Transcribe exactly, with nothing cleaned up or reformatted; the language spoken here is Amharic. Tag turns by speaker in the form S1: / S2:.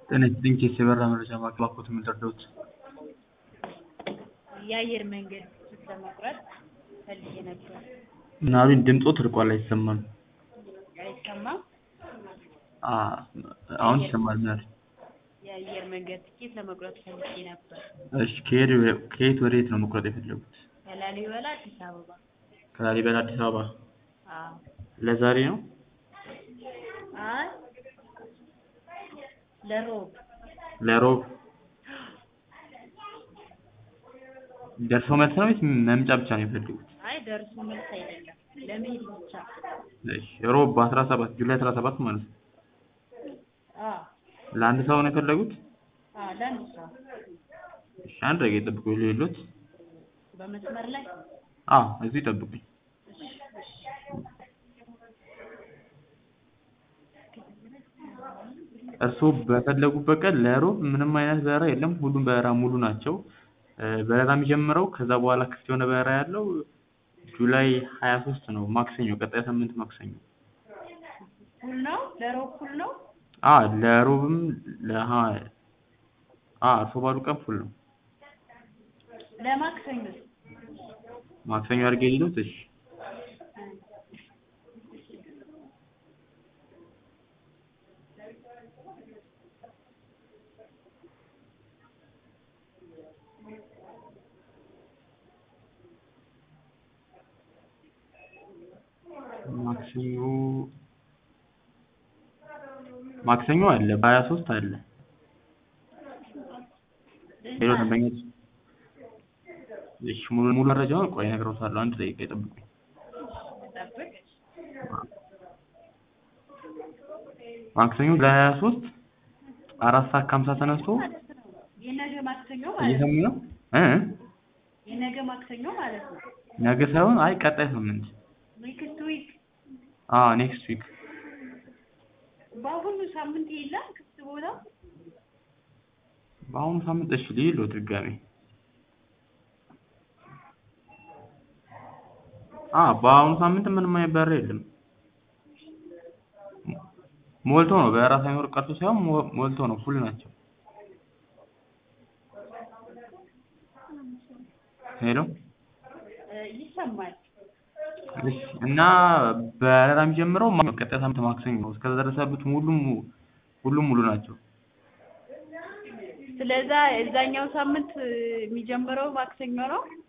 S1: ጤና ይስጥልኝ ከኢሲቢ የበረራ መረጃ ማዕከል እባክዎት ምን ልርዳዎት?
S2: የአየር መንገድ ትኬት ለመቁረጥ ፈልጌ ነበር።
S1: ምን አሉኝ? ድምፅዎት ርቋል አይሰማም።
S2: አይሰማም?
S1: አሁን ይሰማል። ምን አሉኝ?
S2: የአየር መንገድ ትኬት ለመቁረጥ ፈልጌ ነበር።
S1: እሺ ከየት ወዴት ነው መቁረጥ የፈለጉት?
S2: ከላሊበላ አዲስ አበባ።
S1: ከላሊበላ አዲስ አበባ?
S2: አዎ።
S1: ለዛሬ ነው?
S2: አይ ለሮብ።
S1: ለሮብ? ደርሶ መልስ ነው ወይስ መምጫ ብቻ ነው የፈለጉት?
S2: አይ ደርሶ መልስ አይደለም ለመሄድ ብቻ።
S1: እሺ ሮብ በአስራ ሰባት ጁላይ አስራ ሰባት ማለት ነው?
S2: አዎ።
S1: ለአንድ ሰው ነው የፈለጉት?
S2: አዎ ለአንድ ሰው።
S1: እሺ አንድ ደቂቃ ይጠብቁኝ ልሂድልዎት።
S2: በመስመር ላይ?
S1: አዎ እዚሁ ይጠብቁኝ። እርስዎ በፈለጉበት ቀን ለሮብ ምንም አይነት በረራ የለም። ሁሉም በረራ ሙሉ ናቸው። በረራ የሚጀምረው ከዛ በኋላ ክፍት የሆነ በረራ ያለው ጁላይ ሀያ ሶስት ነው ማክሰኞ፣ ቀጣይ ሳምንት ማክሰኞ።
S2: ፉል ነው? ለሮብ ፉል ነው?
S1: አዎ ለሮብም ለሀ አዎ እርስዎ ባሉ ቀን ፉል ነው።
S2: ለማክሰኞ?
S1: ማክሰኞ አድርጌ ልሂድልዎት? እሺ ማክሰኞ ማክሰኞ አለ በሀያ ሶስት አለ። ሄሎ ደንበኛችን እሺ ሙሉ ሙሉ መረጃውን ቆይ እነግርዎታለሁ። አንድ ደቂቃ ይጠብቁኝ።
S2: ጠብቅ።
S1: ማክሰኞ ለሀያ ሶስት አራት ሰዓት ከሀምሳ ተነስቶ
S2: የነገ ማክሰኞ ማለት ነው?
S1: እየሰሙኝ ነው? እ
S2: የነገ ማክሰኞ ማለት ነው?
S1: ነገ ሳይሆን አይ ቀጣይ ሳምንት።
S2: ኔክስት ዊክ?
S1: አዎ ኔክስት ዊክ።
S2: በአሁኑ ሳምንት የለም ክፍት ቦታ?
S1: በአሁኑ ሳምንት እሺ ልሂድልዎት ድጋሜ። አዎ በአሁኑ ሳምንት ምንም አይነት በረራ የለም። ሞልቶ ነው በረራ ሳይኖር ቀርቶ ሳይሆን ሞልቶ ነው ፉል ናቸው። ሄሎ
S2: ይሰማል።
S1: እሺ እና በረራ የሚጀምረው ቀጣይ ሳምንት ማክሰኞ ነው። እስከዛ ድረስ ያሉት ሁሉም ሁሉም ሙሉ ናቸው።
S2: ስለዛ የዛኛው ሳምንት የሚጀምረው ማክሰኞ ነው?